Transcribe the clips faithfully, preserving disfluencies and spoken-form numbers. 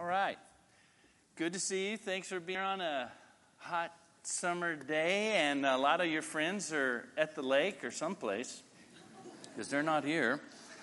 All right. Good to see you. Thanks for being here on a hot summer day. And a lot of your friends are at the lake or someplace because they're not here.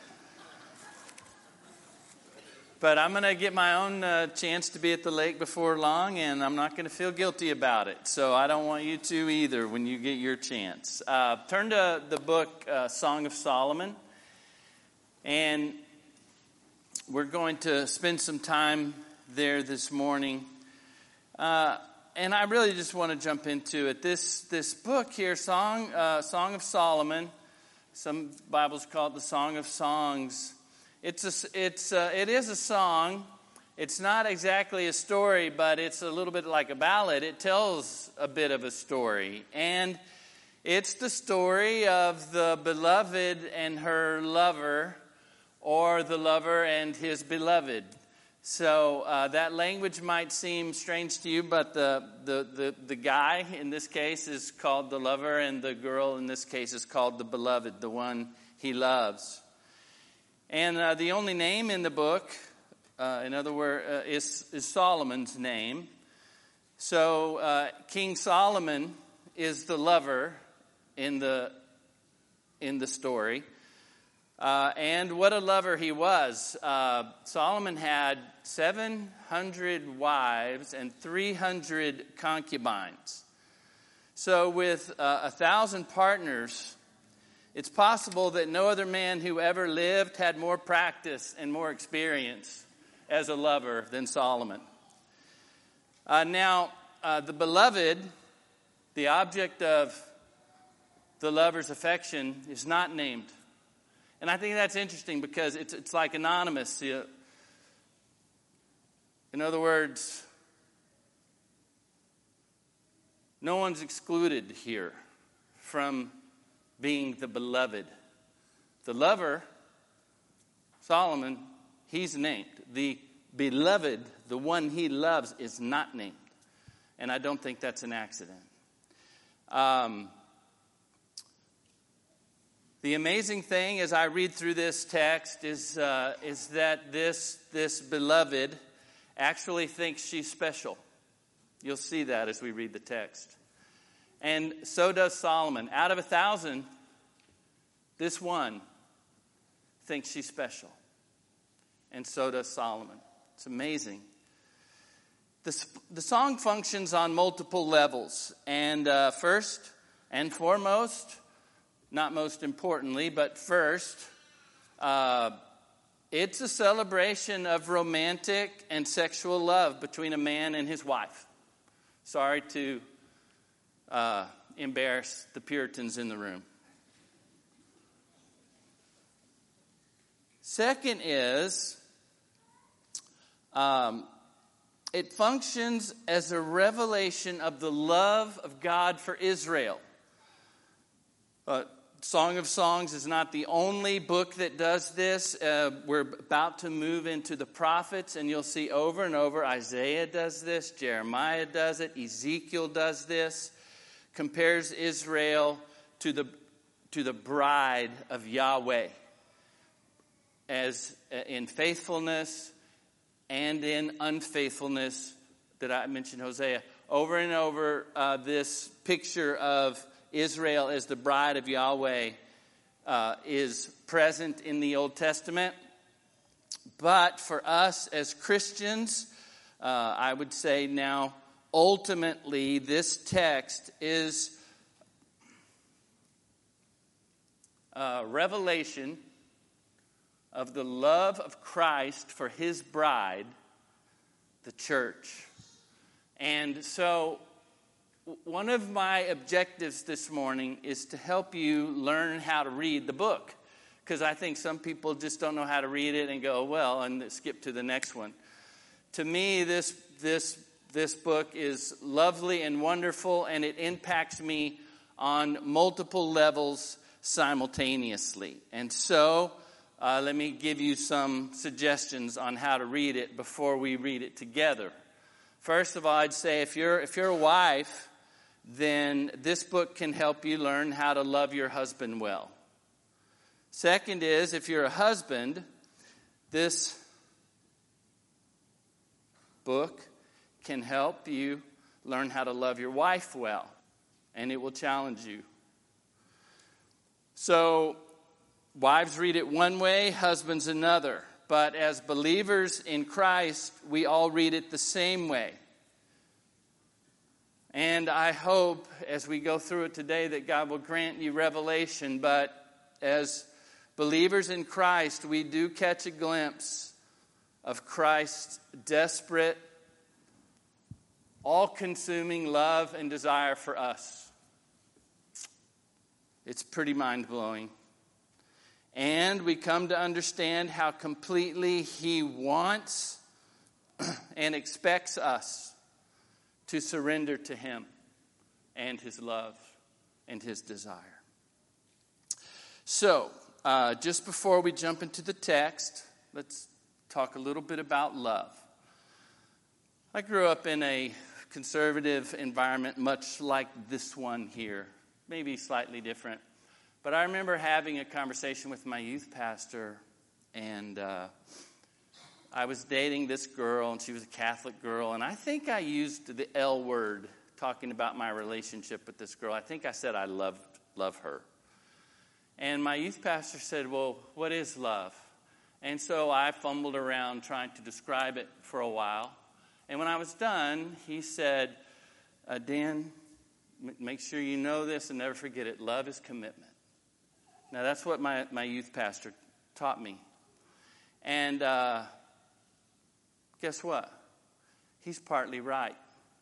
But I'm going to get my own uh, chance to be at the lake before long, and I'm not going to feel guilty about it. So I don't want you to either when you get your chance. Uh, turn to the book uh, Song of Solomon. And we're going to spend some time there this morning. Uh, and I really just want to jump into it. This this book here, Song uh, Song of Solomon, some Bibles call it the Song of Songs. It's a, it's uh, it is a song. It's not exactly a story, but it's a little bit like a ballad. It tells a bit of a story. And it's the story of the beloved and her lover, or the lover and his beloved. So uh, that language might seem strange to you, but the, the, the, the guy in this case is called the lover, and the girl in this case is called the beloved, the one he loves. And uh, the only name in the book, uh, in other words, uh, is, is Solomon's name. So uh, King Solomon is the lover in the in the story. Uh, and what a lover he was. Uh, Solomon had seven hundred wives and three hundred concubines. So with uh, a thousand partners, it's possible that no other man who ever lived had more practice and more experience as a lover than Solomon. Uh, now, uh, the beloved, the object of the lover's affection, is not named. And I think that's interesting because it's it's like anonymous. In other words, no one's excluded here from being the beloved. The lover, Solomon, he's named. The beloved, the one he loves, is not named. And I don't think that's an accident. Um... The amazing thing as I read through this text is uh, is that this this beloved actually thinks she's special. You'll see that as we read the text. And so does Solomon. Out of a thousand, this one thinks she's special. And so does Solomon. It's amazing. The, the song functions on multiple levels. And uh, first and foremost, not most importantly, but first, uh, it's a celebration of romantic and sexual love between a man and his wife. Sorry to uh, embarrass the Puritans in the room. Second is, um, it functions as a revelation of the love of God for Israel. Uh, Song of Songs is not the only book that does this. Uh, we're about to move into the prophets, and you'll see over and over Isaiah does this, Jeremiah does it, Ezekiel does this, compares Israel to the to the bride of Yahweh as uh, in faithfulness and in unfaithfulness. That I mentioned Hosea over and over. Uh, this picture of Israel as the bride of Yahweh uh, is present in the Old Testament. But for us as Christians, uh, I would say now, ultimately, this text is a revelation of the love of Christ for his bride, the church. And so, one of my objectives this morning is to help you learn how to read the book. Because I think some people just don't know how to read it and go, well, and skip to the next one. To me, this this this book is lovely and wonderful, and it impacts me on multiple levels simultaneously. And so, uh, let me give you some suggestions on how to read it before we read it together. First of all, I'd say if you're if you're a wife, then this book can help you learn how to love your husband well. Second is, if you're a husband, this book can help you learn how to love your wife well, and it will challenge you. So, wives read it one way, husbands another. But as believers in Christ, we all read it the same way. And I hope as we go through it today that God will grant you revelation. But as believers in Christ, we do catch a glimpse of Christ's desperate, all-consuming love and desire for us. It's pretty mind-blowing. And we come to understand how completely He wants and expects us to surrender to Him and His love and His desire. So, uh, just before we jump into the text, let's talk a little bit about love. I grew up in a conservative environment much like this one here, maybe slightly different. But I remember having a conversation with my youth pastor, and uh, I was dating this girl, and she was a Catholic girl, and I think I used the L word talking about my relationship with this girl. I think I said I loved love her. And my youth pastor said, well, what is love? And so I fumbled around trying to describe it for a while. And when I was done, he said, uh, Dan, m- make sure you know this and never forget it. Love is commitment. Now, that's what my, my youth pastor taught me. And uh, guess what? He's partly right.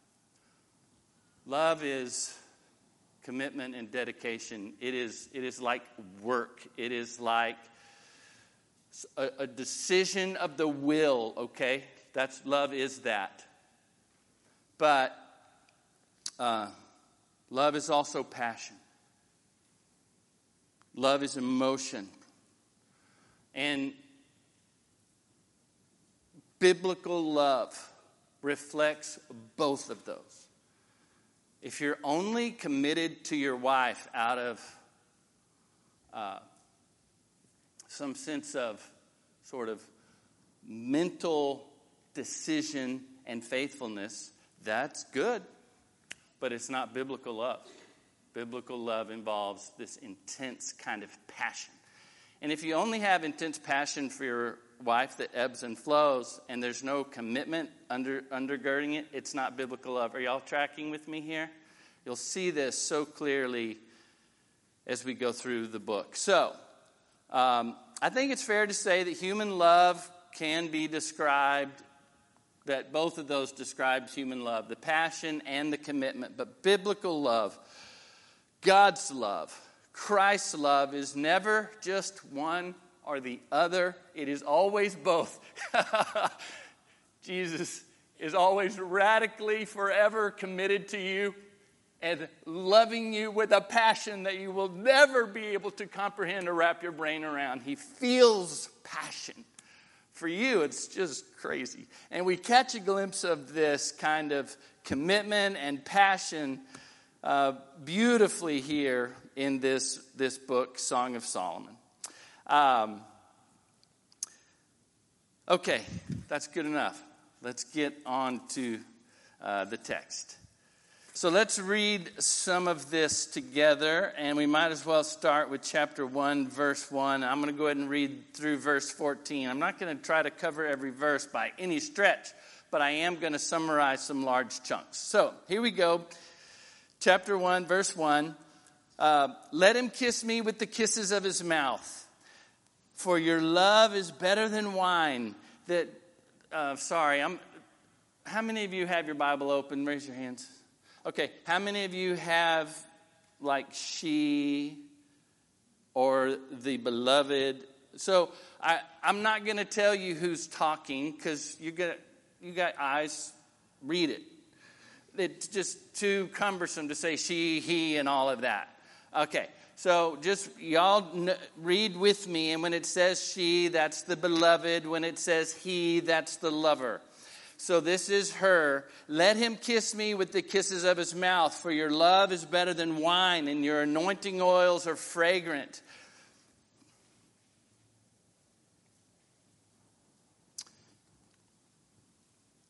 Love is commitment and dedication. It is, it is like work. It is like a, a decision of the will, okay? That's love is that. But uh, love is also passion. Love is emotion. And biblical love reflects both of those. If you're only committed to your wife out of uh, some sense of sort of mental decision and faithfulness, that's good, but it's not biblical love. Biblical love involves this intense kind of passion. And if you only have intense passion for your wife that ebbs and flows and there's no commitment under undergirding it, it's not biblical love. Are y'all tracking with me here? You'll see this so clearly as we go through the book. So, um, I think it's fair to say that human love can be described, that both of those describe human love, the passion and the commitment. But biblical love, God's love, Christ's love is never just one or the other. It is always both. Jesus is always radically, forever committed to you and loving you with a passion that you will never be able to comprehend or wrap your brain around. He feels passion for you. It's just crazy. And we catch a glimpse of this kind of commitment and passion uh, beautifully here in this, this book, Song of Solomon. Um, okay, that's good enough. Let's get on to uh, the text. So let's read some of this together, and we might as well start with chapter one, verse one. I'm going to go ahead and read through verse fourteen. I'm not going to try to cover every verse by any stretch, but I am going to summarize some large chunks. So here we go. Chapter one, verse one. Uh, Let him kiss me with the kisses of his mouth, for your love is better than wine. That, uh, sorry, I'm. How many of you have your Bible open? Raise your hands. Okay, how many of you have like she or the beloved? So I, I'm not going to tell you who's talking because you got you got eyes. Read it. It's just too cumbersome to say she, he, and all of that. Okay, so just y'all n- read with me. And when it says she, that's the beloved. When it says he, that's the lover. So this is her. Let him kiss me with the kisses of his mouth, for your love is better than wine, and your anointing oils are fragrant.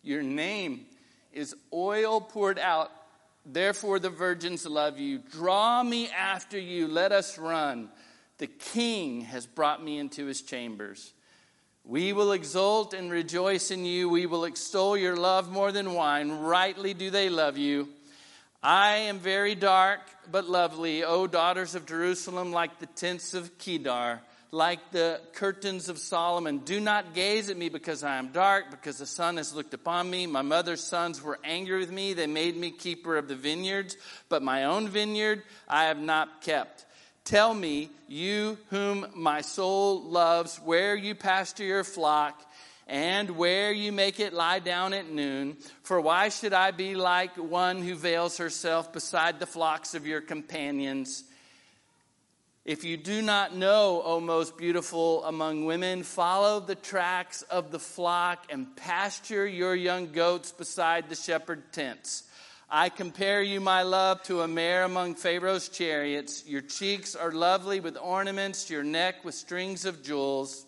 Your name is oil poured out. Therefore the virgins love you. Draw me after you. Let us run. The king has brought me into his chambers. We will exult and rejoice in you. We will extol your love more than wine. Rightly do they love you. I am very dark but lovely, O daughters of Jerusalem, like the tents of Kedar, like the curtains of Solomon. Do not gaze at me because I am dark, because the sun has looked upon me. My mother's sons were angry with me. They made me keeper of the vineyards, but my own vineyard I have not kept. Tell me, you whom my soul loves, where you pasture your flock, and where you make it lie down at noon. For why should I be like one who veils herself beside the flocks of your companions? If you do not know, O most beautiful among women, follow the tracks of the flock and pasture your young goats beside the shepherd tents. I compare you, my love, to a mare among Pharaoh's chariots. Your cheeks are lovely with ornaments, your neck with strings of jewels.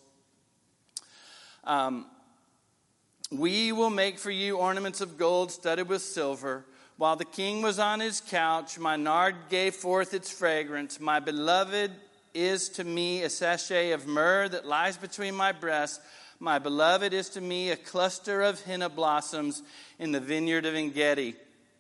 Um, we will make for you ornaments of gold studded with silver. While the king was on his couch, my nard gave forth its fragrance. My beloved is to me a sachet of myrrh that lies between my breasts. My beloved is to me a cluster of henna blossoms in the vineyard of En-gedi.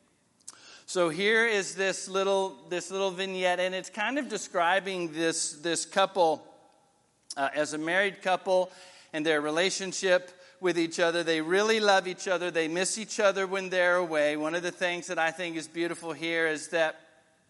So here is this little this little vignette, and it's kind of describing this, this couple uh, as a married couple and their relationship with each other. They really love each other. They miss each other when they're away. One of the things that I think is beautiful here is that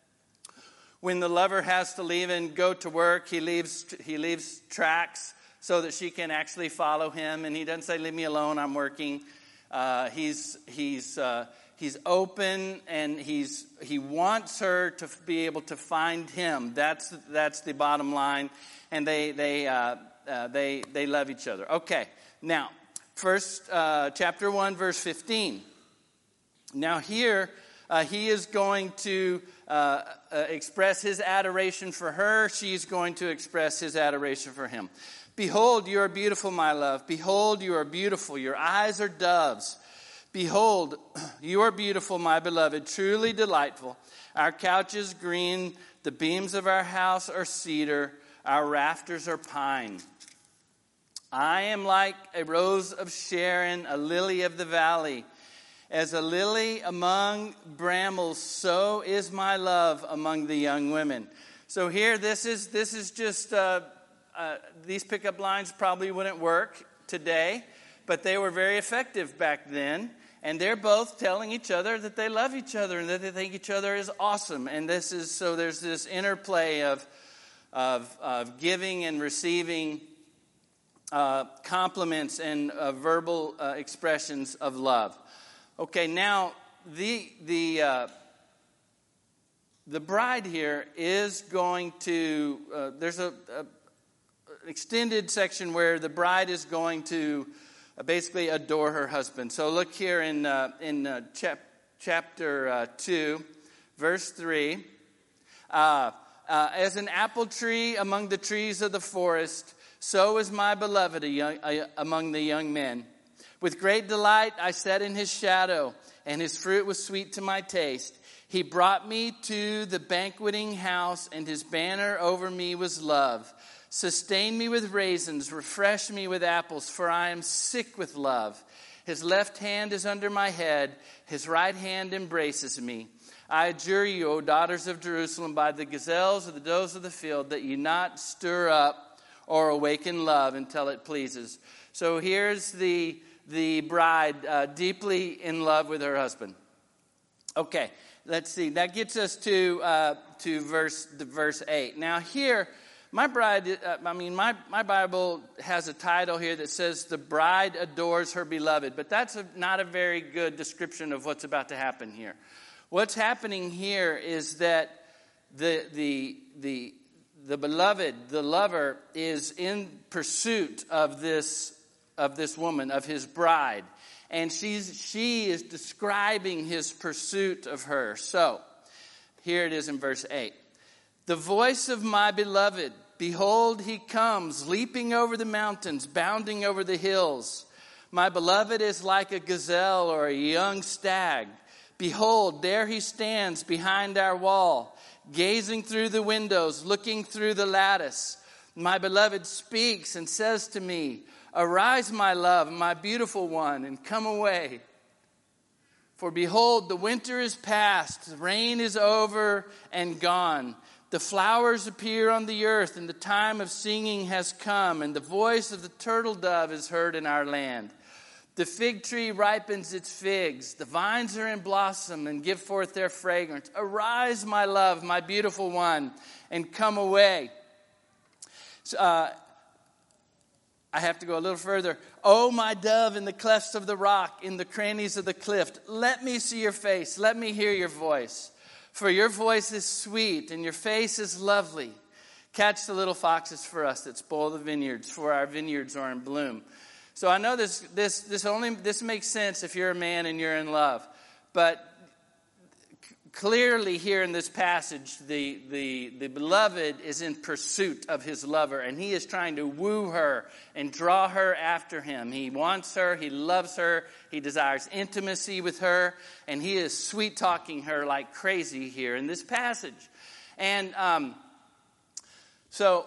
when the lover has to leave and go to work, he leaves he leaves tracks so that she can actually follow him. And he doesn't say, "Leave me alone, I'm working." Uh, he's he's uh, he's open, and he's he wants her to be able to find him. That's that's the bottom line. And they they uh, uh, they they love each other. Okay, now first uh, chapter one, verse fifteen. Now here uh, he is going to uh, uh, express his adoration for her. She's going to express his adoration for him. Behold, you are beautiful, my love. Behold, you are beautiful. Your eyes are doves. Behold, you are beautiful, my beloved, truly delightful. Our couch is green. The beams of our house are cedar. Our rafters are pine. I am like a rose of Sharon, a lily of the valley. As a lily among brambles, so is my love among the young women. So here, this is this is just... Uh, Uh, these pickup lines probably wouldn't work today, but they were very effective back then. And they're both telling each other that they love each other and that they think each other is awesome. And this is so there's this interplay of of, of giving and receiving uh, compliments and uh, verbal uh, expressions of love. Okay, now the the uh, the bride here is going to. Uh, there's a, a extended section where the bride is going to uh, basically adore her husband. So look here in uh, in uh, chap- chapter uh, two, verse three. Uh, uh, As an apple tree among the trees of the forest, so is my beloved a young, a, among the young men. With great delight I sat in his shadow, and his fruit was sweet to my taste. He brought me to the banqueting house, and his banner over me was love. Sustain me with raisins, refresh me with apples, for I am sick with love. His left hand is under my head, his right hand embraces me. I adjure you, O daughters of Jerusalem, by the gazelles or the does of the field, that you not stir up or awaken love until it pleases. So here's the, the bride uh, deeply in love with her husband. Okay, let's see. That gets us to uh, to verse the verse eight. Now here, My bride, uh, I mean, my, my Bible has a title here that says, The Bride Adores Her Beloved. But that's a, not a very good description of what's about to happen here. What's happening here is that the, the, the, the beloved, the lover, is in pursuit of this, of this woman, of his bride. And she's, she is describing his pursuit of her. So, here it is in verse eight. The voice of my beloved, behold, he comes, leaping over the mountains, bounding over the hills. My beloved is like a gazelle or a young stag. Behold, there he stands behind our wall, gazing through the windows, looking through the lattice. My beloved speaks and says to me, arise, my love, my beautiful one, and come away. For behold, the winter is past, the rain is over and gone. The flowers appear on the earth, and the time of singing has come, and the voice of the turtle dove is heard in our land. The fig tree ripens its figs. The vines are in blossom and give forth their fragrance. Arise, my love, my beautiful one, and come away. So, uh, I have to go a little further. Oh, my dove in the clefts of the rock, in the crannies of the cliff, let me see your face. Let me hear your voice. For your voice is sweet and your face is lovely. Catch the little foxes for us that spoil the vineyards, for our vineyards are in bloom. So I know this this this only this makes sense if you're a man and you're in love. But c- clearly here in this passage, the, the, the beloved is in pursuit of his lover, and he is trying to woo her and draw her after him. He wants her, he loves her, he desires intimacy with her, and he is sweet-talking her like crazy here in this passage. And um, so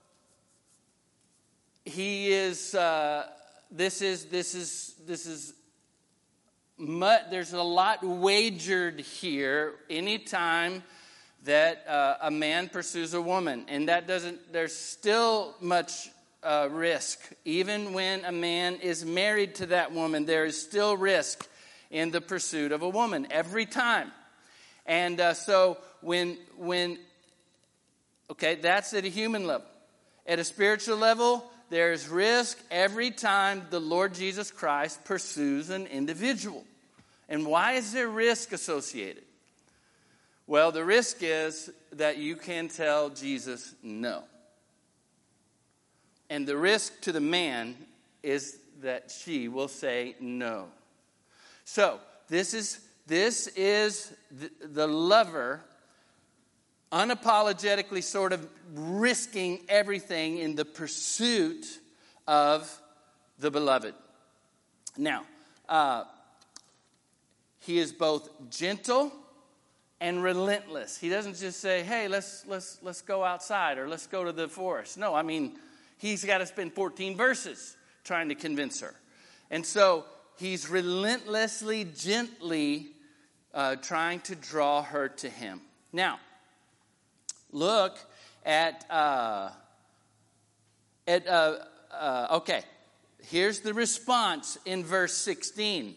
he is... Uh, This is this is this is much, there's a lot wagered here anytime that uh, a man pursues a woman, and that doesn't. There's still much uh, risk, even when a man is married to that woman. There is still risk in the pursuit of a woman every time, and uh, so when when okay, that's at a human level. At a spiritual level, there's risk every time the Lord Jesus Christ pursues an individual. And why is there risk associated? Well, the risk is that you can tell Jesus no. And the risk to the man is that she will say no. So, this is this is the, the lover unapologetically sort of risking everything in the pursuit of the beloved. Now, uh, he is both gentle and relentless. He doesn't just say, hey, let's let's let's go outside or let's go to the forest. No, I mean, he's got to spend fourteen verses trying to convince her. And so he's relentlessly, gently uh, trying to draw her to him. Now, look at, uh, at uh, uh, okay, here's the response in verse sixteen.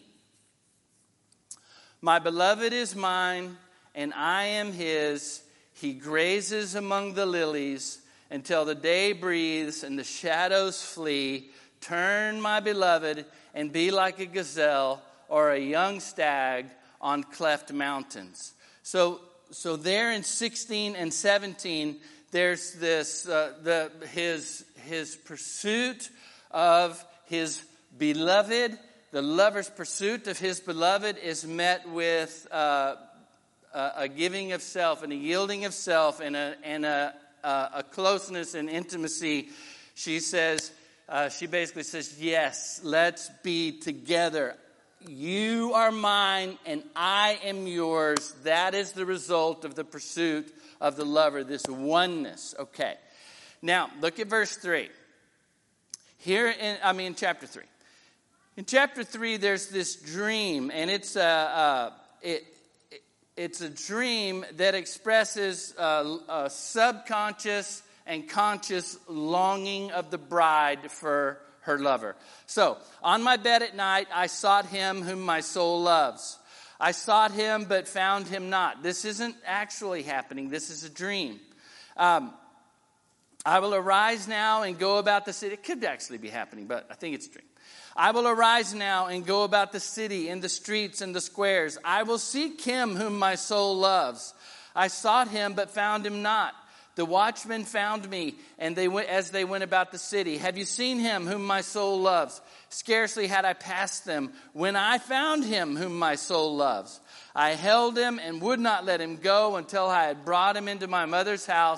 My beloved is mine, and I am his. He grazes among the lilies until the day breathes and the shadows flee. Turn, my beloved, and be like a gazelle or a young stag on cleft mountains. So, so there in sixteen and seventeen, there's this uh, the his his pursuit of his beloved. The lover's pursuit of his beloved is met with uh, a, a giving of self and a yielding of self and a and a, a, a closeness and intimacy. She says, uh, she basically says, yes, let's be together. You are mine and I am yours. That is the result of the pursuit of the lover, this oneness. Okay. Now, look at verse three. Here in, I mean, chapter three. In chapter three, there's this dream, and it's a, uh, it, it, it's a dream that expresses a, a subconscious and conscious longing of the bride for her lover. So, on my bed at night, I sought him whom my soul loves. I sought him, but found him not. This isn't actually happening. This is a dream. Um, I will arise now and go about the city. It could actually be happening, but I think it's a dream. I will arise now and go about the city, in the streets and the squares. I will seek him whom my soul loves. I sought him, but found him not. The watchmen found me, and they went as they went about the city. Have you seen him whom my soul loves? Scarcely had I passed them when I found him whom my soul loves. I held him and would not let him go until I had brought him into my mother's house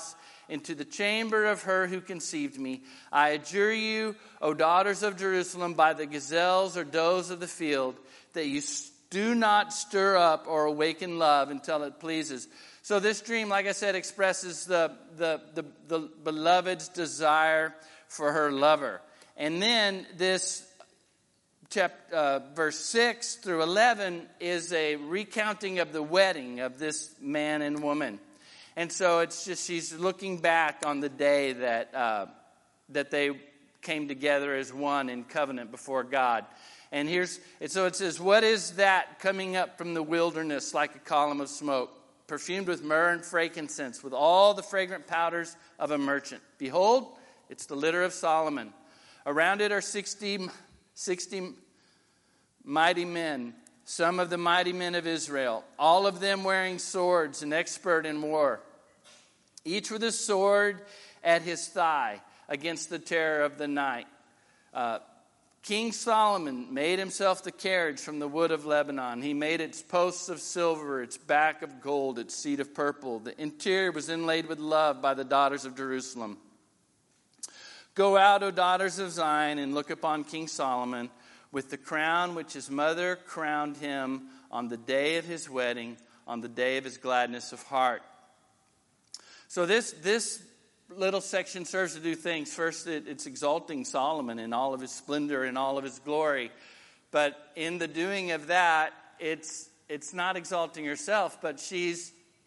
into the chamber of her who conceived me. I adjure you, O daughters of Jerusalem, by the gazelles or does of the field, that you do not stir up or awaken love until it pleases. So this dream, like I said, expresses the, the, the, the beloved's desire for her lover. And then this chapter, uh, verse six through eleven is a recounting of the wedding of this man and woman. And so it's just, she's looking back on the day that uh, that they came together as one in covenant before God. And here's, and so it says, what is that coming up from the wilderness like a column of smoke, perfumed with myrrh and frankincense, with all the fragrant powders of a merchant? Behold, it's the litter of Solomon. Around it are sixty, sixty mighty men, some of the mighty men of Israel, all of them wearing swords and expert in war, each with a sword at his thigh against the terror of the night. Uh, King Solomon made himself the carriage from the wood of Lebanon. He made its posts of silver, its back of gold, its seat of purple. The interior was inlaid with love by the daughters of Jerusalem. Go out, O daughters of Zion, and look upon King Solomon with the crown which his mother crowned him on the day of his wedding, on the day of his gladness of heart. So this, this little section serves to do things. First, it, it's exalting Solomon in all of his splendor and all of his glory. But in the doing of that, it's it's not exalting herself, but she's,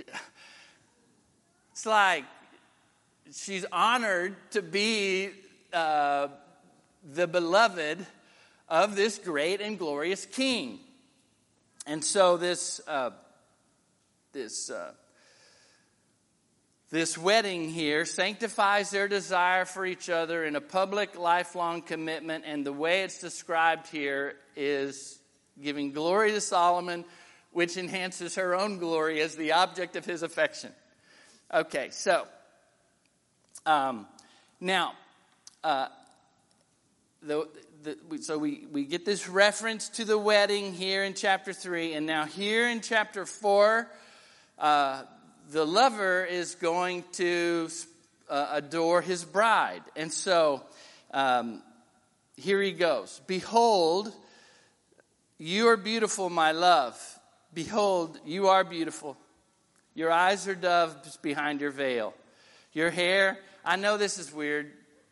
it's like, she's honored to be uh, the beloved of this great and glorious king. And so this uh, this uh, this wedding here sanctifies their desire for each other in a public, lifelong commitment. And the way it's described here is giving glory to Solomon, which enhances her own glory as the object of his affection. Okay, so Um, now, uh, the, the, so we, we get this reference to the wedding here in chapter three. And now here in chapter four, uh, the lover is going to uh, adore his bride. And so um, here he goes. Behold, you are beautiful, my love. Behold, you are beautiful. Your eyes are doves behind your veil. Your hair, I know this is weird,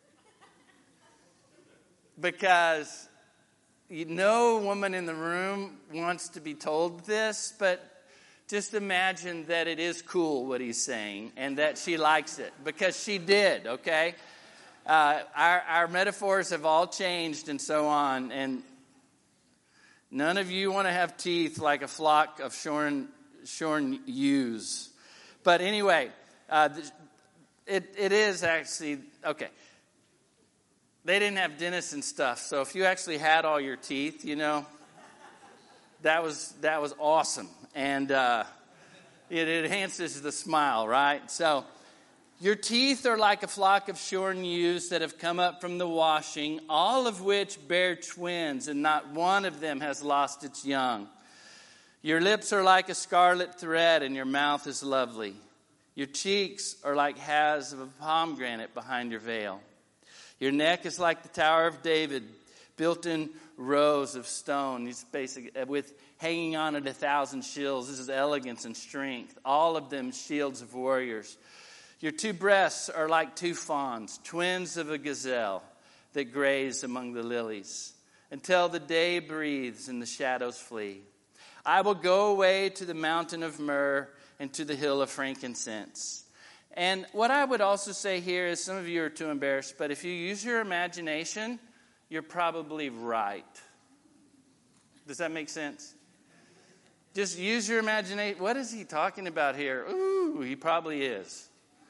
because no woman in the room wants to be told this, but just imagine that it is cool what he's saying and that she likes it, because she did, okay? Uh, our, our metaphors have all changed and so on, and none of you want to have teeth like a flock of shorn, shorn ewes. But anyway, uh, It it is actually, okay. They didn't have dentists and stuff, so if you actually had all your teeth, you know, that was that was awesome. And uh, it, it enhances the smile, right? So your teeth are like a flock of shorn ewes that have come up from the washing, all of which bear twins, and not one of them has lost its young. Your lips are like a scarlet thread, and your mouth is lovely. Your cheeks are like halves of a pomegranate behind your veil. Your neck is like the Tower of David, built in rows of stone. It's basic, with hanging on it a thousand shields. This is elegance and strength. All of them shields of warriors. Your two breasts are like two fawns, twins of a gazelle that graze among the lilies, until the day breathes and the shadows flee. I will go away to the mountain of myrrh and to the hill of frankincense. And what I would also say here is, some of you are too embarrassed, but if you use your imagination, you're probably right. Does that make sense? Just use your imagination. What is he talking about here? Ooh, he probably is.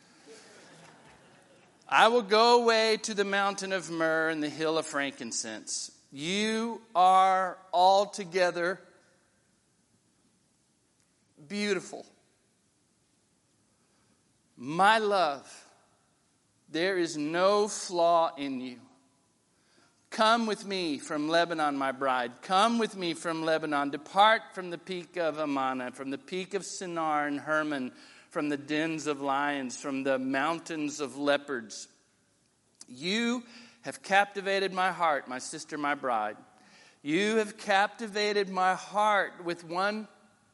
I will go away to the mountain of myrrh and the hill of frankincense. You are altogether beautiful. My love, there is no flaw in you. Come with me from Lebanon, my bride. Come with me from Lebanon. Depart from the peak of Amana, from the peak of Sinar and Hermon, from the dens of lions, from the mountains of leopards. You have captivated my heart, my sister, my bride. You have captivated my heart with one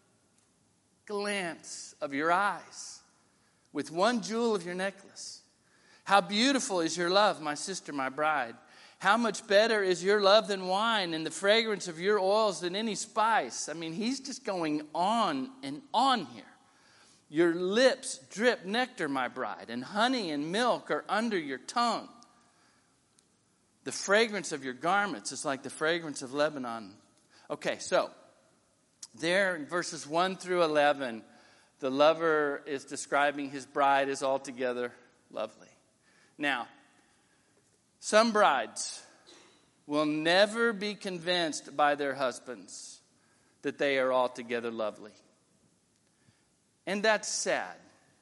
glance of your eyes, with one jewel of your necklace. How beautiful is your love, my sister, my bride. How much better is your love than wine, and the fragrance of your oils than any spice. I mean, he's just going on and on here. Your lips drip nectar, my bride, and honey and milk are under your tongue. The fragrance of your garments is like the fragrance of Lebanon. Okay, so there in verses one through eleven, the lover is describing his bride as altogether lovely. Now, some brides will never be convinced by their husbands that they are altogether lovely. And that's sad.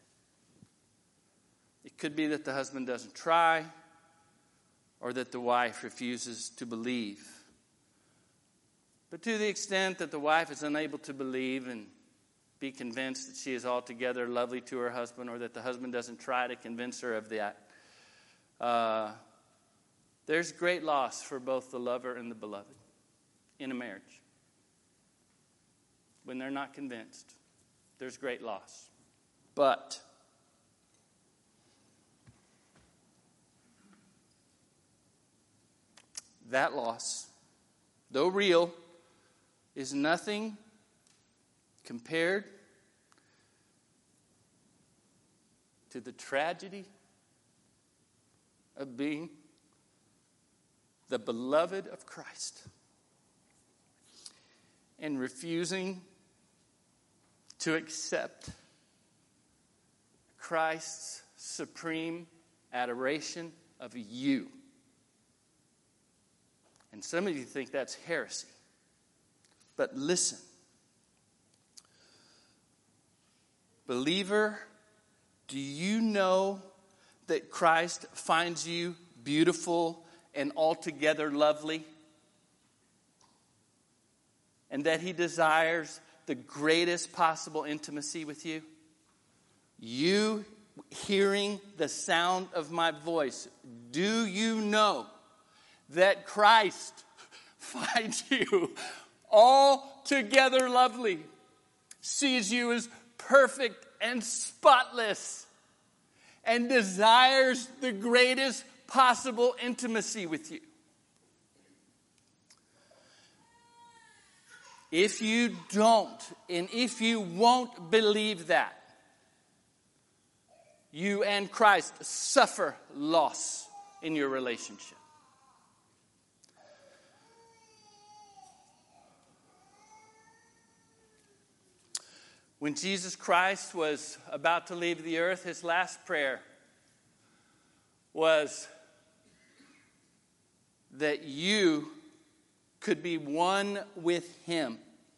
It could be that the husband doesn't try, or that the wife refuses to believe. But to the extent that the wife is unable to believe and be convinced that she is altogether lovely to her husband, or that the husband doesn't try to convince her of that, uh, there's great loss for both the lover and the beloved in a marriage. When they're not convinced, there's great loss. But that loss, though real, is nothing compared to the tragedy of being the beloved of Christ and refusing to accept Christ's supreme adoration of you. And some of you think that's heresy. But listen. Believer, do you know that Christ finds you beautiful and altogether lovely? And that he desires the greatest possible intimacy with you? You hearing the sound of my voice, do you know that Christ finds you altogether lovely, sees you as perfect and spotless, and desires the greatest possible intimacy with you? If you don't, and if you won't believe that, you and Christ suffer loss in your relationship. When Jesus Christ was about to leave the earth, his last prayer was that you could be one with him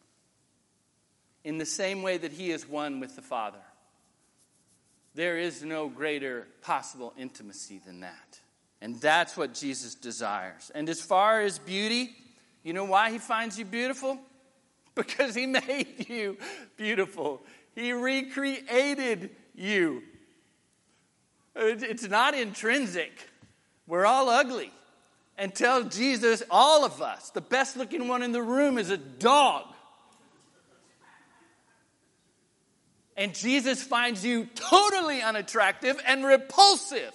in the same way that he is one with the Father. There is no greater possible intimacy than that. And that's what Jesus desires. And as far as beauty, you know why he finds you beautiful? Because he made you beautiful. He recreated you. It's not intrinsic. We're all ugly. Until Jesus, all of us, the best looking one in the room is a dog. And Jesus finds you totally unattractive and repulsive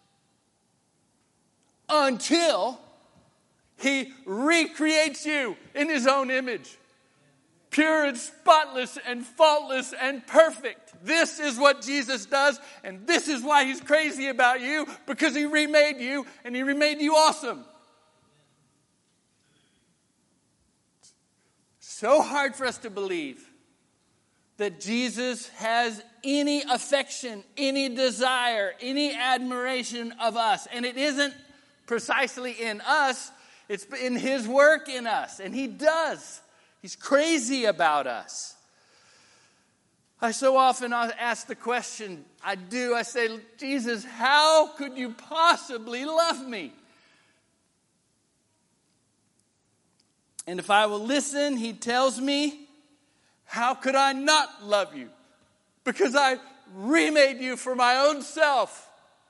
until he recreates you in his own image. Pure and spotless and faultless and perfect. This is what Jesus does, and this is why he's crazy about you, because he remade you, and he remade you awesome. So hard for us to believe that Jesus has any affection, any desire, any admiration of us. And it isn't precisely in us, it's in his work in us. And he does. He's crazy about us. I so often ask the question, I do, I say, Jesus, how could you possibly love me? And if I will listen, he tells me, how could I not love you? Because I remade you for my own self.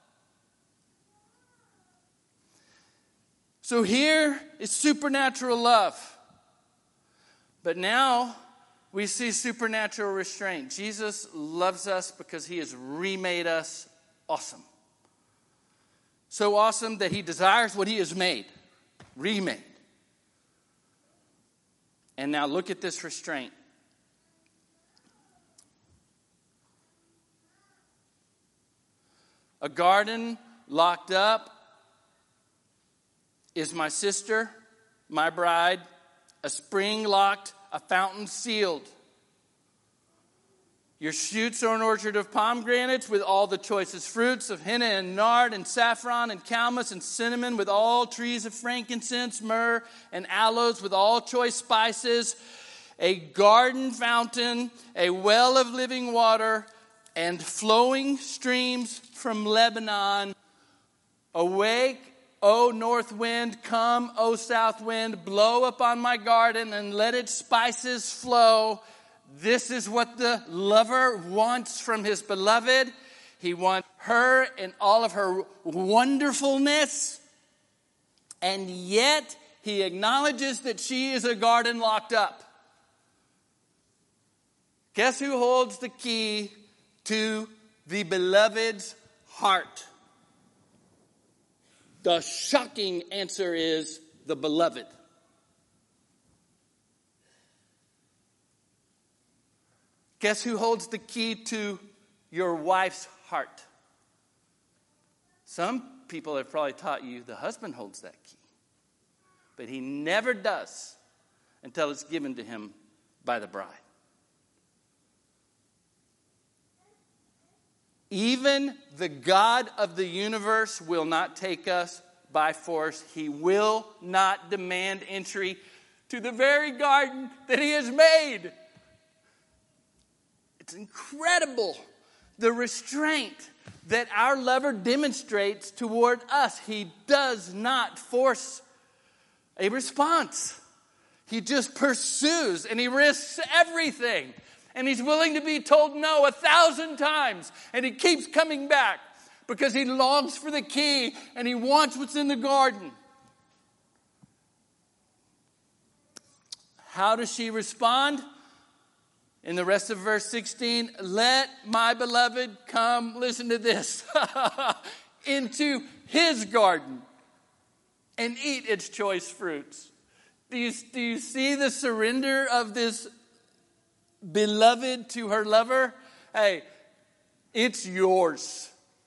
So here is supernatural love. But now we see supernatural restraint. Jesus loves us because he has remade us awesome. So awesome that he desires what he has made. Remade. And now look at this restraint. A garden locked up is my sister, my bride. A spring locked, a fountain sealed. Your shoots are an orchard of pomegranates with all the choicest fruits of henna and nard and saffron and calamus and cinnamon, with all trees of frankincense, myrrh and aloes, with all choice spices. A garden fountain, a well of living water, and flowing streams from Lebanon. Awake, O north wind, come, O south wind, blow upon my garden and let its spices flow. This is what the lover wants from his beloved. He wants her in all of her wonderfulness. And yet he acknowledges that she is a garden locked up. Guess who holds the key to the beloved's heart? The shocking answer is the beloved. Guess who holds the key to your wife's heart? Some people have probably taught you the husband holds that key. But he never does until it's given to him by the bride. Even the God of the universe will not take us by force. He will not demand entry to the very garden that he has made. It's incredible, the restraint that our lover demonstrates toward us. He does not force a response. He just pursues and he risks everything. And he's willing to be told no a thousand times. And he keeps coming back because he longs for the key and he wants what's in the garden. How does she respond? In the rest of verse sixteen, let my beloved come, listen to this, into his garden and eat its choice fruits. Do you, do you see the surrender of this beloved to her lover? Hey, it's yours.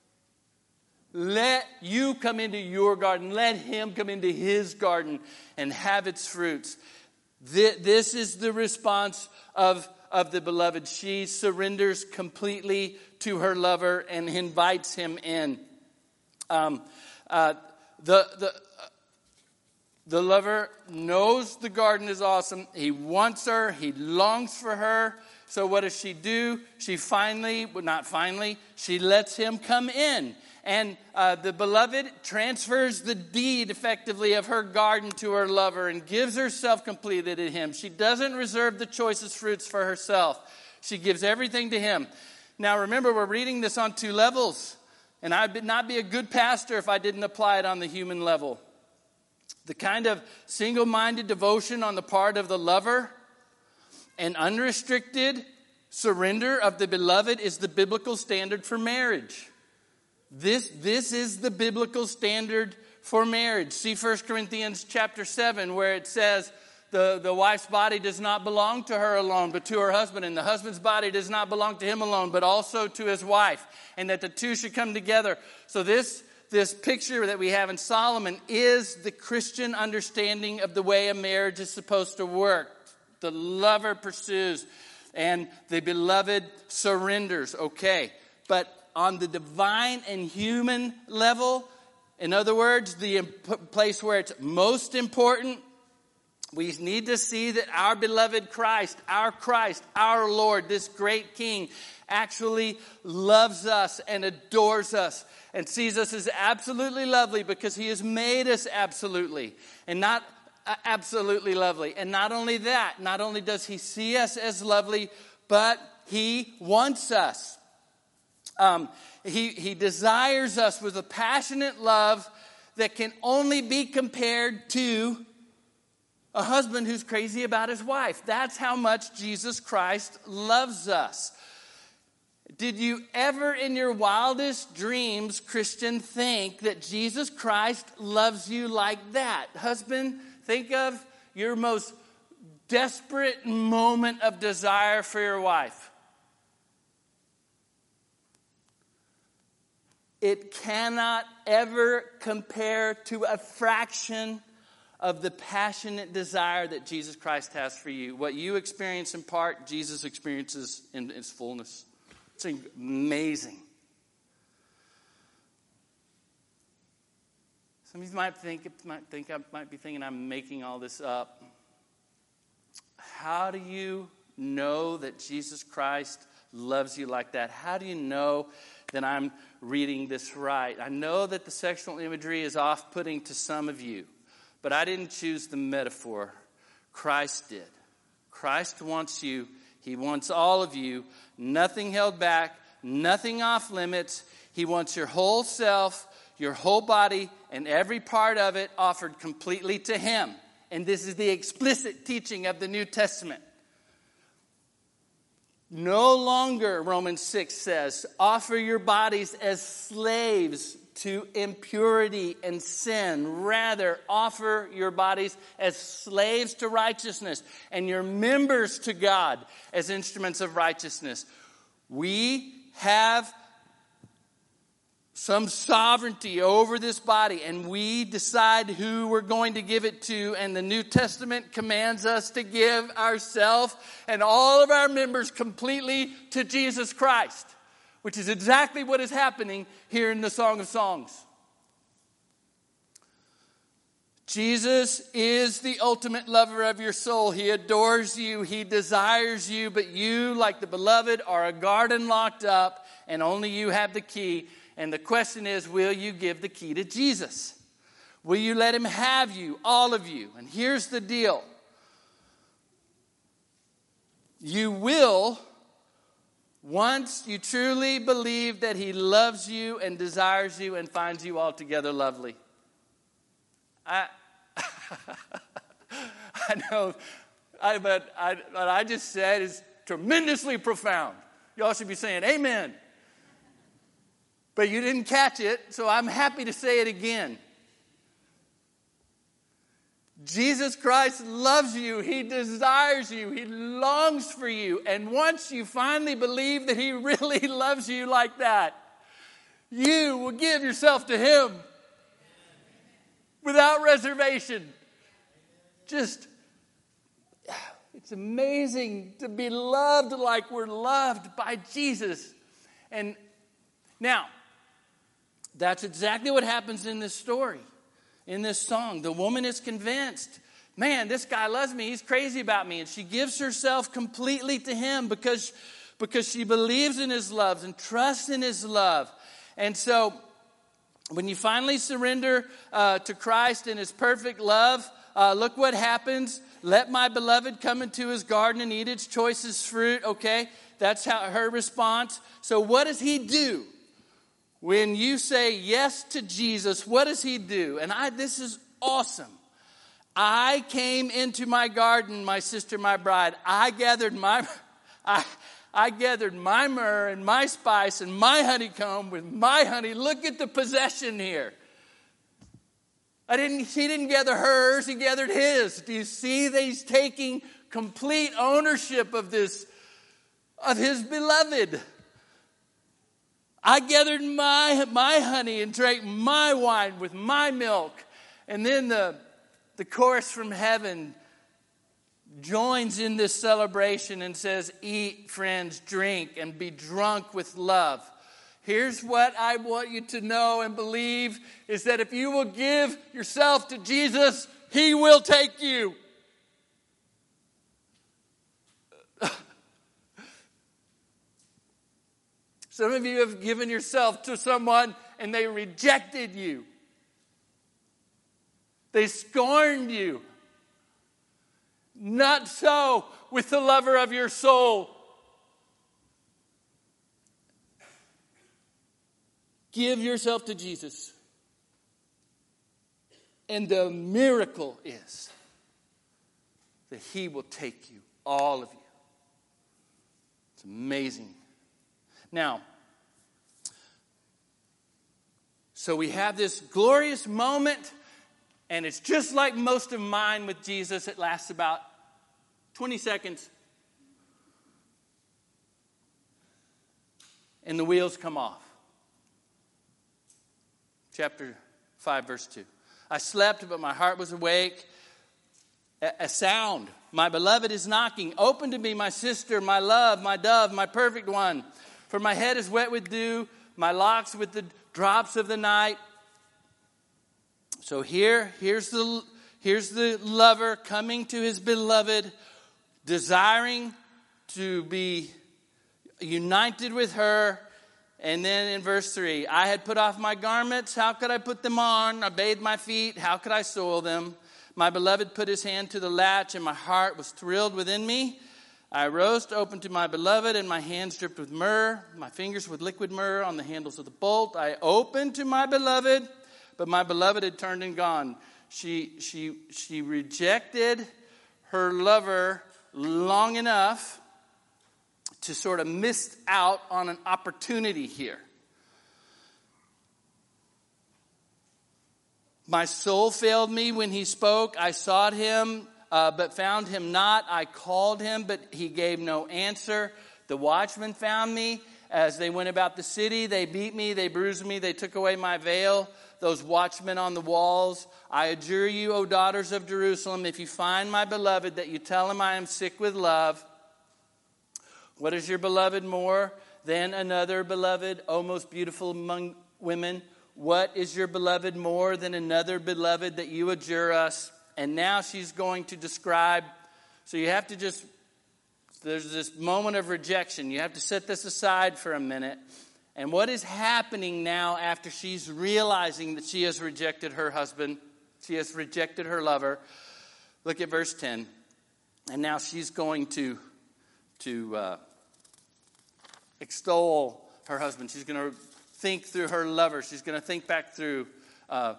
Let you come into your garden. Let him come into his garden and have its fruits. This is the response of, of the beloved. She surrenders completely to her lover and invites him in. Um, uh, the the. The lover knows the garden is awesome. He wants her. He longs for her. So what does she do? She finally, well, not finally, she lets him come in. And uh, the beloved transfers the deed effectively of her garden to her lover and gives herself completely to him. She doesn't reserve the choicest fruits for herself. She gives everything to him. Now remember, we're reading this on two levels. And I'd not be a good pastor if I didn't apply it on the human level. The kind of single-minded devotion on the part of the lover and unrestricted surrender of the beloved is the biblical standard for marriage. This, this is the biblical standard for marriage. See First Corinthians chapter seven, where it says the, the wife's body does not belong to her alone, but to her husband. And the husband's body does not belong to him alone, but also to his wife. And that the two should come together. So this... This picture that we have in Solomon is the Christian understanding of the way a marriage is supposed to work. The lover pursues and the beloved surrenders. Okay, but on the divine and human level, in other words, the imp- place where it's most important, we need to see that our beloved Christ, our Christ, our Lord, this great King, actually loves us and adores us and sees us as absolutely lovely because he has made us absolutely and not uh, absolutely lovely. And not only that, not only does he see us as lovely, but he wants us. Um, he, he desires us with a passionate love that can only be compared to a husband who's crazy about his wife. That's how much Jesus Christ loves us. Did you ever in your wildest dreams, Christian, think that Jesus Christ loves you like that? Husband, think of your most desperate moment of desire for your wife. It cannot ever compare to a fraction of the passionate desire that Jesus Christ has for you. What you experience in part, Jesus experiences in its fullness. It's amazing. Some of you might think, might think I might be thinking I'm making all this up. How do you know that Jesus Christ loves you like that? How do you know that I'm reading this right? I know that the sexual imagery is off-putting to some of you. But I didn't choose the metaphor. Christ did. Christ wants you. He wants all of you. Nothing held back. Nothing off limits. He wants your whole self, your whole body, and every part of it offered completely to Him. And this is the explicit teaching of the New Testament. No longer, Romans six says, offer your bodies as slaves to impurity and sin. Rather, offer your bodies as slaves to righteousness and your members to God as instruments of righteousness. We have some sovereignty over this body, and we decide who we're going to give it to, and the New Testament commands us to give ourselves and all of our members completely to Jesus Christ, which is exactly what is happening here in the Song of Songs. Jesus is the ultimate lover of your soul. He adores you. He desires you. But you, like the beloved, are a garden locked up, and only you have the key. And the question is, will you give the key to Jesus? Will you let Him have you, all of you? And here's the deal. You will, once you truly believe that He loves you and desires you and finds you altogether lovely. I I know, I, but I, what I just said is tremendously profound. Y'all should be saying amen. But you didn't catch it, so I'm happy to say it again. Jesus Christ loves you. He desires you. He longs for you. And once you finally believe that He really loves you like that, you will give yourself to Him without reservation. Just, it's amazing to be loved like we're loved by Jesus. And now, that's exactly what happens in this story, in this song. The woman is convinced, man, this guy loves me. He's crazy about me. And she gives herself completely to Him because, because she believes in His love and trusts in His love. And so when you finally surrender uh, to Christ in His perfect love, uh, look what happens. Let my beloved come into His garden and eat its choicest fruit. Okay, that's how her response. So what does He do? When you say yes to Jesus, what does He do? And I, this is awesome. I came into my garden, my sister, my bride. I gathered my, I, I gathered my myrrh and my spice and my honeycomb with my honey. Look at the possession here. I didn't. He didn't gather hers. He gathered His. Do you see that He's taking complete ownership of this, of His beloved? I gathered my, my honey and drank my wine with my milk. And then the, the chorus from heaven joins in this celebration and says, eat, friends, drink, and be drunk with love. Here's what I want you to know and believe is that if you will give yourself to Jesus, He will take you. Some of you have given yourself to someone and they rejected you. They scorned you. Not so with the lover of your soul. Give yourself to Jesus. And the miracle is that he will take you, all of you. It's amazing. Now, so we have this glorious moment, and it's just like most of mine with Jesus. It lasts about twenty seconds. And the wheels come off. Chapter five, verse two. I slept, but my heart was awake. A, a sound. My beloved is knocking. Open to me, my sister, my love, my dove, my perfect one. For my head is wet with dew, my locks with the drops of the night. So here, here's the, here's the lover coming to his beloved, desiring to be united with her. And then in verse three, I had put off my garments. How could I put them on? I bathed my feet. How could I soil them? My beloved put his hand to the latch, and my heart was thrilled within me. I arose to open to my beloved, and my hands dripped with myrrh, my fingers with liquid myrrh on the handles of the bolt. I opened to my beloved, but my beloved had turned and gone. She, she, she rejected her lover long enough to sort of miss out on an opportunity here. My soul failed me when he spoke. I sought him, uh, but found him not. I called him, but he gave no answer. The watchmen found me. As they went about the city, they beat me, they bruised me, they took away my veil. Those watchmen on the walls. I adjure you, O daughters of Jerusalem, if you find my beloved, that you tell him I am sick with love. What is your beloved more than another beloved, O most beautiful among women? What is your beloved more than another beloved that you adjure us? And now she's going to describe. So you have to just, there's this moment of rejection. You have to set this aside for a minute. And what is happening now after she's realizing that she has rejected her husband? She has rejected her lover. Look at verse ten. And now she's going to to uh, extol her husband. She's going to think through her lover. She's going to think back through. Uh,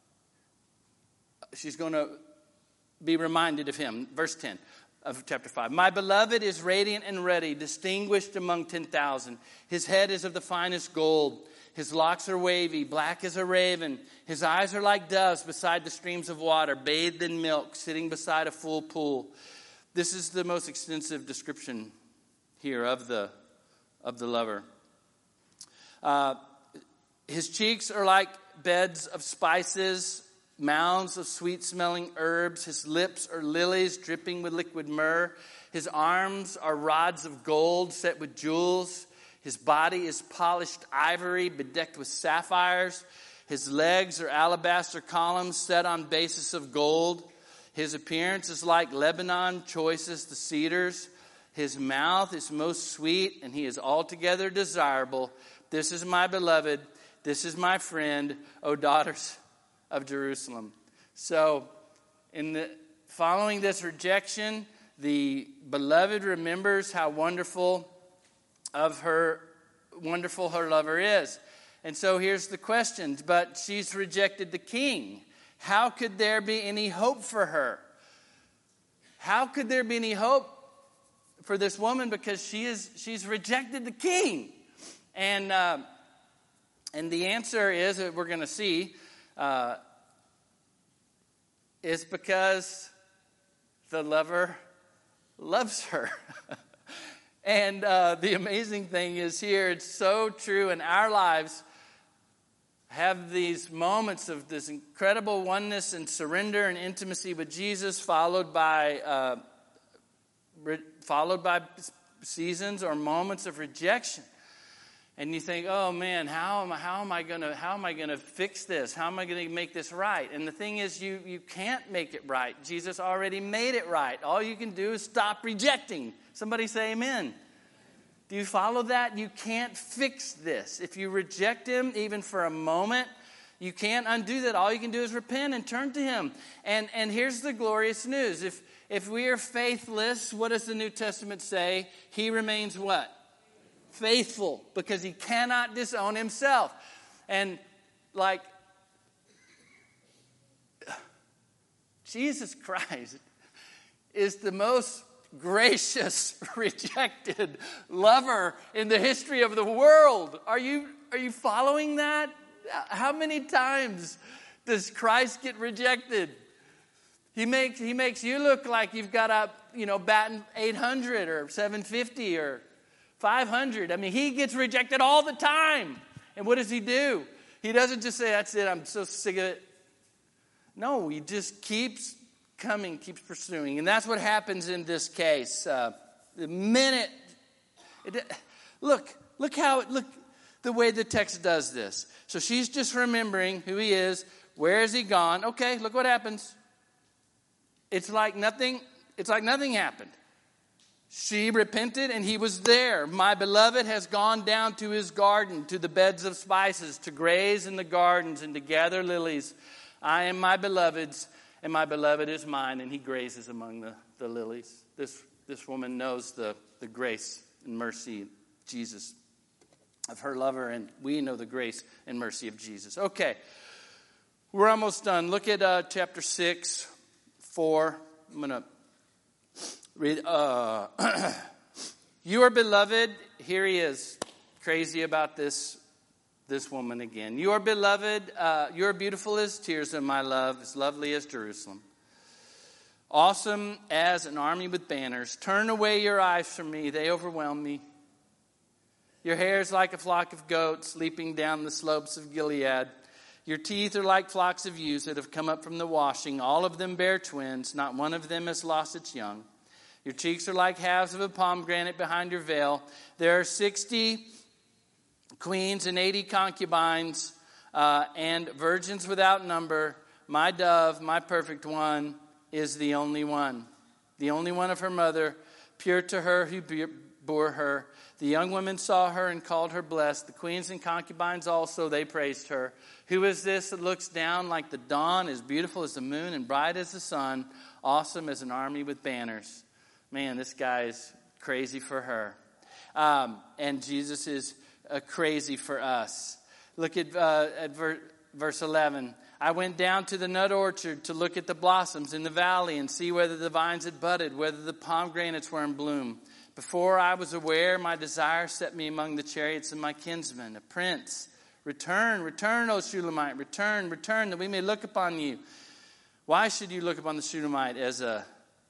she's going to be reminded of him. Verse ten of chapter five. My beloved is radiant and ready, distinguished among ten thousand. His head is of the finest gold. His locks are wavy, black as a raven. His eyes are like doves beside the streams of water, bathed in milk, sitting beside a full pool. This is the most extensive description here of the of the lover. Uh, his cheeks are like beds of spices, mounds of sweet-smelling herbs. His lips are lilies dripping with liquid myrrh. His arms are rods of gold set with jewels. His body is polished ivory bedecked with sapphires. His legs are alabaster columns set on bases of gold. His appearance is like Lebanon, choicest the cedars. His mouth is most sweet, and he is altogether desirable. This is my beloved. This is my friend, O daughters of Jerusalem. So, in the following this rejection, the beloved remembers how wonderful of her wonderful her lover is. And so here's the question, but she's rejected the king. How could there be any hope for her? How could there be any hope for this woman? Because she is she's rejected the king. And uh, and the answer is, that we're going to see, uh, is because the lover loves her. And uh, the amazing thing is here, it's so true in our lives, have these moments of this incredible oneness and surrender and intimacy with Jesus, followed by uh, re- followed by seasons or moments of rejection. And you think, oh man, how am I, how am I gonna how am I gonna fix this? How am I gonna make this right? And the thing is, you you can't make it right. Jesus already made it right. All you can do is stop rejecting. Somebody say amen. Do you follow that? You can't fix this. If you reject him, even for a moment, you can't undo that. All you can do is repent and turn to him. And and here's the glorious news. If if we are faithless, what does the New Testament say? He remains what? Faithful, because he cannot disown himself. And like, Jesus Christ is the most gracious, rejected lover in the history of the world. Are you, are you following that? How many times does Christ get rejected? He makes, he makes you look like you've got a, you know, batting eight hundred or seven fifty or five hundred. I mean, he gets rejected all the time. And what does he do? He doesn't just say, that's it, I'm so sick of it. No, he just keeps coming, keeps pursuing. And that's what happens in this case. Uh, the minute, it, look, look how, look the way the text does this. So she's just remembering who he is. Where has he gone? Okay, look what happens. It's like nothing, it's like nothing happened. She repented and he was there. My beloved has gone down to his garden, to the beds of spices, to graze in the gardens and to gather lilies. I am my beloved's, and my beloved is mine, and he grazes among the, the lilies. This, this woman knows the, the grace and mercy of Jesus, of her lover, and we know the grace and mercy of Jesus. Okay, we're almost done. Look at uh, chapter six, four. I'm going to read. Uh, you are beloved. Here he is, crazy about this This woman again. You are beloved, uh, you are beautiful as tears of my love, as lovely as Jerusalem. Awesome as an army with banners. Turn away your eyes from me, they overwhelm me. Your hair is like a flock of goats leaping down the slopes of Gilead. Your teeth are like flocks of ewes that have come up from the washing. All of them bear twins, not one of them has lost its young. Your cheeks are like halves of a pomegranate behind your veil. There are sixty queens and eighty concubines, uh, and virgins without number. My dove, my perfect one, is the only one. The only one of her mother, pure to her who bore her. The young women saw her and called her blessed. The queens and concubines also, they praised her. Who is this that looks down like the dawn, as beautiful as the moon and bright as the sun, awesome as an army with banners? Man, this guy is crazy for her. Um, and Jesus is Uh, crazy for us. Look at, uh, at ver- verse eleven. I went down to the nut orchard to look at the blossoms in the valley and see whether the vines had budded, whether the pomegranates were in bloom. Before I was aware, my desire set me among the chariots of my kinsmen, a prince. Return, return, O Shulamite, return, return, that we may look upon you. Why should you look upon the Shulamite as a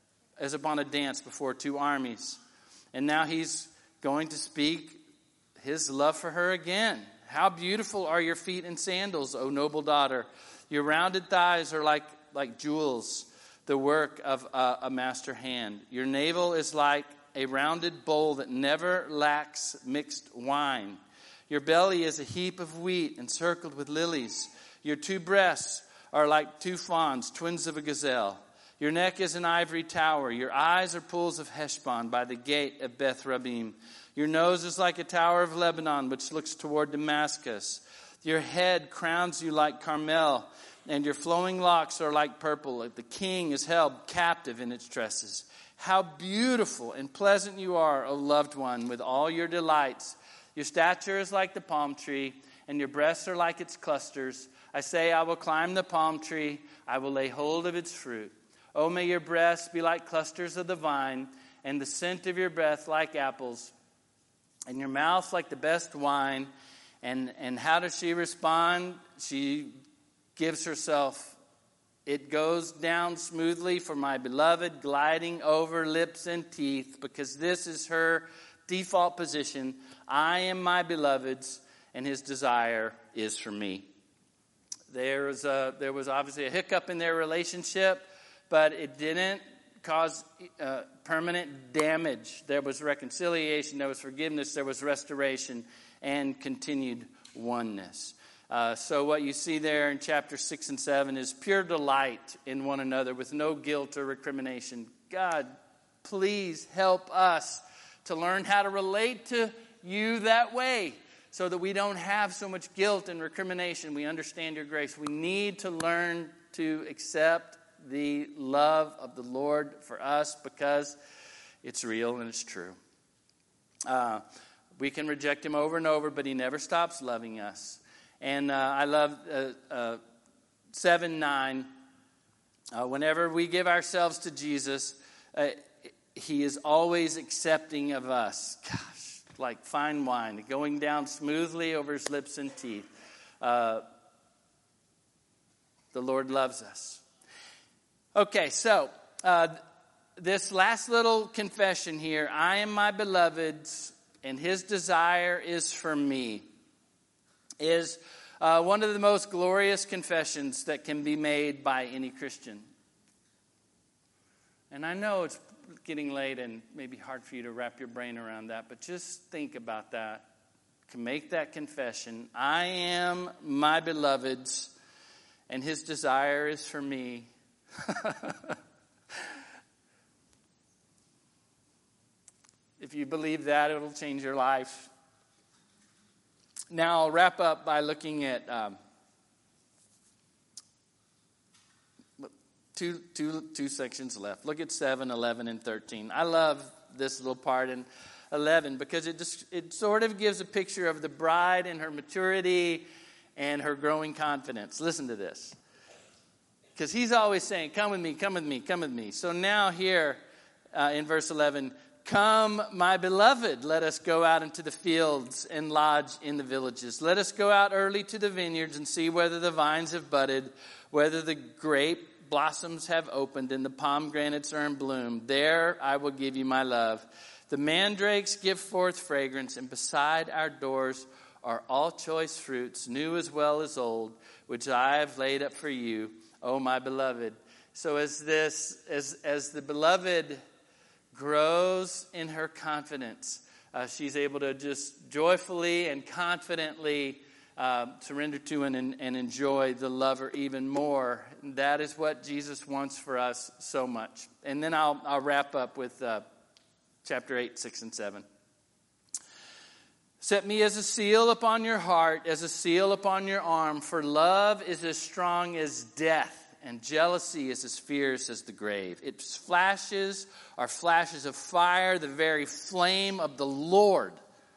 as upon a dance before two armies? And now he's going to speak his love for her again. How beautiful are your feet in sandals, O noble daughter. Your rounded thighs are like, like jewels, the work of a, a master hand. Your navel is like a rounded bowl that never lacks mixed wine. Your belly is a heap of wheat encircled with lilies. Your two breasts are like two fawns, twins of a gazelle. Your neck is an ivory tower. Your eyes are pools of Heshbon by the gate of Beth Rabim. Your nose is like a tower of Lebanon, which looks toward Damascus. Your head crowns you like Carmel, and your flowing locks are like purple. Like the king is held captive in its tresses. How beautiful and pleasant you are, O loved one, with all your delights. Your stature is like the palm tree, and your breasts are like its clusters. I say, I will climb the palm tree. I will lay hold of its fruit. Oh, may your breasts be like clusters of the vine, and the scent of your breath like apples, and your mouth like the best wine. And, and how does she respond? She gives herself. It goes down smoothly for my beloved, gliding over lips and teeth, because this is her default position. I am my beloved's, and his desire is for me. There was, a, there was obviously a hiccup in their relationship, but it didn't cause uh, permanent damage. There was reconciliation, there was forgiveness, there was restoration, and continued oneness. Uh, so what you see there in chapter six and seven is pure delight in one another with no guilt or recrimination. God, please help us to learn how to relate to you that way so that we don't have so much guilt and recrimination. We understand your grace. We need to learn to accept the love of the Lord for us because it's real and it's true. Uh, we can reject him over and over, but he never stops loving us. And uh, I love uh, uh, seven nine. Uh, whenever we give ourselves to Jesus, uh, he is always accepting of us. Gosh, like fine wine, going down smoothly over his lips and teeth. Uh, the Lord loves us. Okay, so uh, this last little confession here. I am my beloved's, and his desire is for me, is Uh, one of the most glorious confessions that can be made by any Christian. And I know it's getting late and maybe hard for you to wrap your brain around that, but just think about that. Can make that confession. I am my beloved's, and his desire is for me. If you believe that, it'll change your life. Now, I'll wrap up by looking at um, two, two, two sections left. Look at seven, eleven, and thirteen. I love this little part in eleven because it just, it sort of gives a picture of the bride and her maturity and her growing confidence. Listen to this. Because he's always saying, come with me, come with me, come with me. So now here uh, in verse eleven, come, my beloved, let us go out into the fields and lodge in the villages. Let us go out early to the vineyards and see whether the vines have budded, whether the grape blossoms have opened, and the pomegranates are in bloom. There I will give you my love. The mandrakes give forth fragrance, and beside our doors are all choice fruits, new as well as old, which I have laid up for you, O my beloved. So as this, as as the beloved grows in her confidence, uh, she's able to just joyfully and confidently uh, surrender to and, and enjoy the lover even more. And that is what Jesus wants for us so much. And then I'll I'll wrap up with uh, chapter eight, six, and seven. Set me as a seal upon your heart, as a seal upon your arm, for love is as strong as death, and jealousy is as fierce as the grave. Its flashes are flashes of fire, the very flame of the Lord.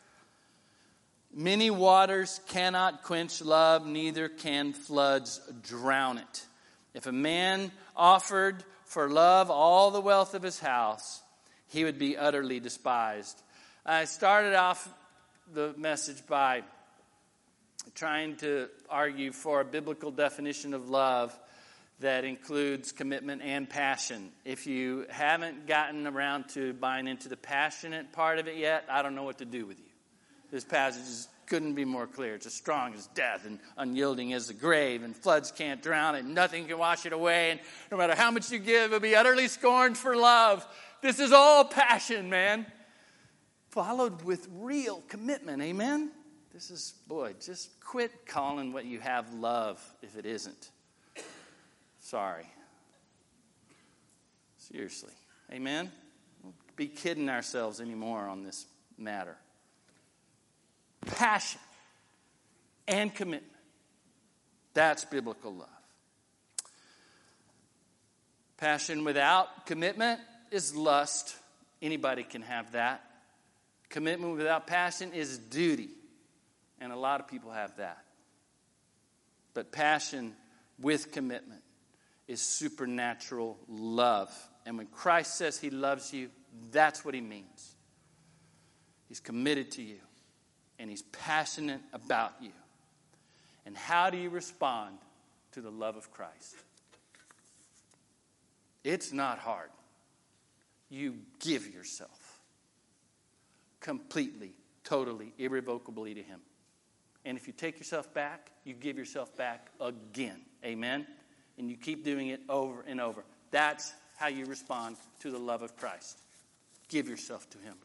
Many waters cannot quench love, neither can floods drown it. If a man offered for love all the wealth of his house, he would be utterly despised. I started off the message by trying to argue for a biblical definition of love that includes commitment and passion. If you haven't gotten around to buying into the passionate part of it yet, I don't know what to do with you. This passage is, couldn't be more clear. It's as strong as death and unyielding as the grave, and floods can't drown it, and nothing can wash it away, and no matter how much you give, it'll be utterly scorned for love. This is all passion, man. Followed with real commitment, amen? This is, boy, just quit calling what you have love if it isn't. Sorry. Seriously. Amen? Don't be kidding ourselves anymore on this matter. Passion and commitment. That's biblical love. Passion without commitment is lust. Anybody can have that. Commitment without passion is duty. And a lot of people have that. But passion with commitment is supernatural love. And when Christ says he loves you, that's what he means. He's committed to you. And he's passionate about you. And how do you respond to the love of Christ? It's not hard. You give yourself completely, totally, irrevocably to him. And if you take yourself back, you give yourself back again. Amen? And you keep doing it over and over. That's how you respond to the love of Christ. Give yourself to him.